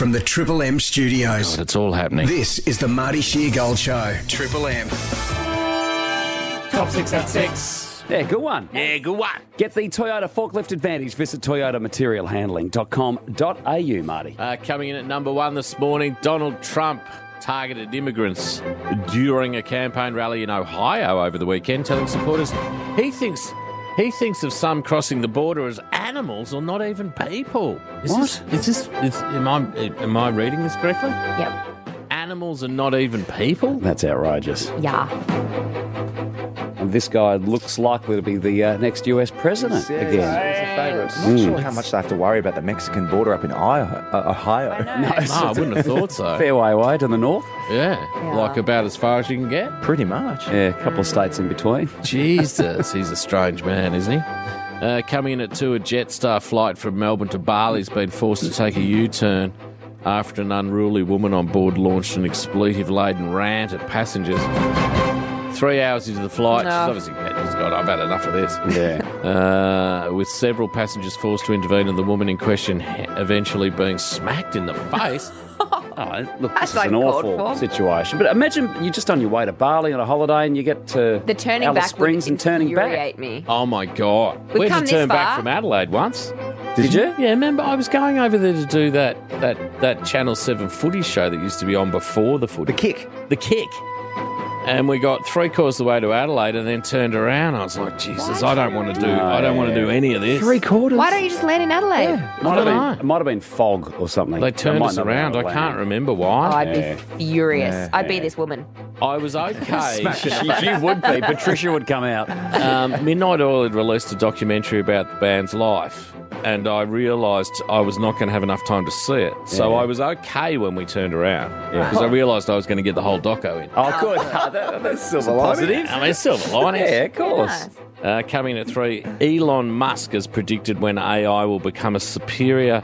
from the Triple M studios. God, it's all happening. This is the Marty Sheargold Show. Triple M. Top 6 at 6. Yeah, good one. Yeah, good one. Get the Toyota forklift advantage. Visit toyotamaterialhandling.com.au, Marty. Coming in at number 1 this morning, Donald Trump targeted immigrants during a campaign rally in Ohio over the weekend, telling supporters he thinks of some crossing the border as animals or not even people. Am I reading this correctly? Yep. Animals are not even people? That's outrageous. Yeah. And this guy looks likely to be the next US president again. He's a favourite. I'm not sure how much they have to worry about the Mexican border up in Ohio. No, I wouldn't have thought so. Fair way away to the north. Yeah, like about as far as you can get. Pretty much. Yeah, a couple of states in between. Jesus, he's a strange man, isn't he? Coming in at 2, a Jetstar flight from Melbourne to Bali has been forced to take a U-turn after an unruly woman on board launched an expletive-laden rant at passengers. 3 hours into the flight, she's obviously gone, I've had enough of this. Yeah. With several passengers forced to intervene and the woman in question eventually being smacked in the face. Oh, look, this That's is an uncalled awful for. situation. But imagine you're just on your way to Bali on a holiday and you get to The turning Alice back Springs would and turning back. infuriate me. Oh, my God. We've We had come to turn this back far. from Adelaide once. Did you? Yeah, remember, I was going over there to do that Channel 7 footy show that used to be on before the footy. The kick. The kick. And we got 3/4 of the way to Adelaide and then turned around. I was like, Jesus, I don't want to do any of this. 3/4. Why don't you just land in Adelaide? It might have been fog or something. They turned might us not around. have I can't landed. remember Oh, why. I'd be furious. I'd be this woman. I was okay. She would be. Patricia would come out. Midnight Oil had released a documentary about the band's life, and I realised I was not going to have enough time to see it. So I was okay when we turned around, because I realised I was going to get the whole doco in. Oh, good. That's silver positive. I mean, silver lining. Yeah, of course. Nice. Coming at 3, Elon Musk has predicted when AI will become superior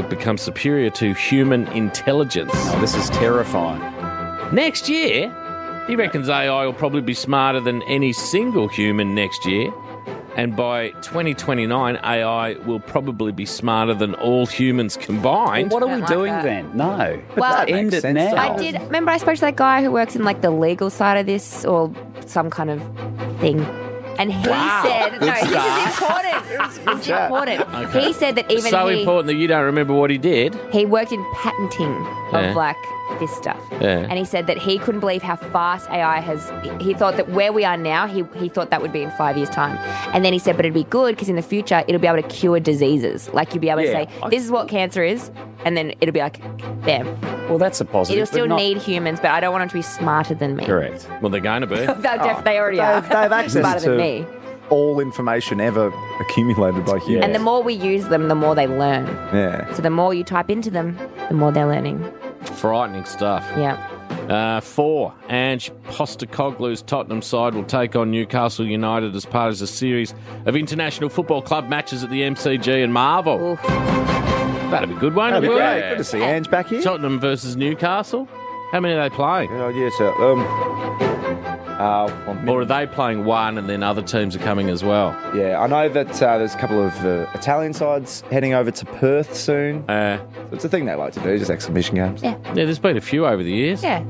to human intelligence. Oh, this is terrifying. Next year, he reckons AI will probably be smarter than any single human next year. And by 2029, AI will probably be smarter than all humans combined. What are we Don't like doing that. then? No. Well, that end makes it sense, now. though. I did. Remember, I spoke to that guy who works in like the legal side of this or some kind of thing. And he said, no, this is important. This is important. Okay. He said that even So he important that you don't remember what he did. worked in patenting Yeah. of like this stuff. Yeah. And he said that he couldn't believe how fast AI has. He thought that where we are now, he thought that would be in 5 years' time. And then he said, but it'd be good because in the future it'll be able to cure diseases. Like you'll be able to say, this is what cancer is, and then it'll be like, bam. Well, that's a positive. It'll still but not- need humans, but I don't want them to be smarter than me. Correct. Well, they're going to be. They already are. They've access smarter to than me. all information ever accumulated by humans. And the more we use them, the more they learn. Yeah. So the more you type into them, the more they're learning. Frightening stuff. Yeah. 4, Ange Postecoglou's Tottenham side will take on Newcastle United as part of a series of international football club matches at the MCG in Marvel. Oof. That'd be a good, won't That'd it? be great. Good to see Ange back here. Tottenham versus Newcastle. How many are they playing? Oh, yes, sir. Or are they playing one and then other teams are coming as well? Yeah, I know that there's a couple of Italian sides heading over to Perth soon. Yeah, It's a thing they like to do, just exhibition games. Yeah. there's been a few over the years. Yeah.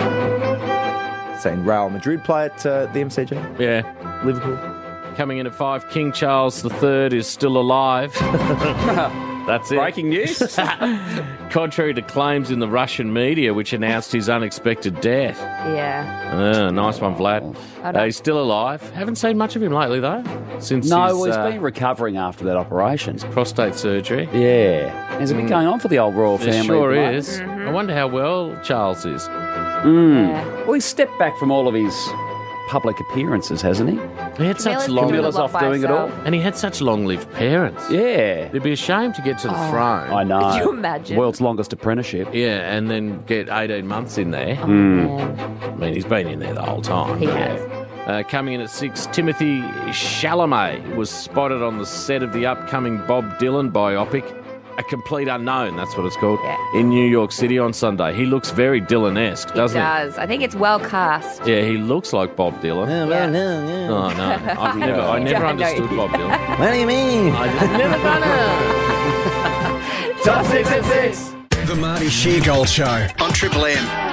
Seen Real Madrid play at the MCG. Yeah. Liverpool. Coming in at 5, King Charles III is still alive. That's it. Breaking news. Contrary to claims in the Russian media, which announced his unexpected death. Yeah. Nice one, Vlad. He's still alive. Haven't seen much of him lately, though. Since No, his, well, he's been recovering after that operation. prostate surgery. Yeah. There's a bit going on for the old royal There family. sure at the moment. is. I wonder how well Charles is. Yeah. Well, he's stepped back from all of his public appearances, hasn't he? He had such Camilla's long... doing a Camilla's lot off by doing it all. herself. And he had such long-lived parents. Yeah. It'd be a shame to get to the throne. I know. Could you imagine? World's longest apprenticeship. Yeah, and then get 18 months in there. Man, I mean, he's been in there the whole time. he has. Coming in at 6, Timothy Chalamet was spotted on the set of the upcoming Bob Dylan biopic, A Complete Unknown, that's what it's called, Yeah. in New York City on Sunday. He looks very Dylan-esque, He doesn't he? does. I think it's well cast. Yeah, he looks like Bob Dylan. Yeah. Oh, no. I never I know understood you Bob Dylan. What do you mean? I just never done it. Top 6 at 6. The Marty Sheargold Show on Triple M.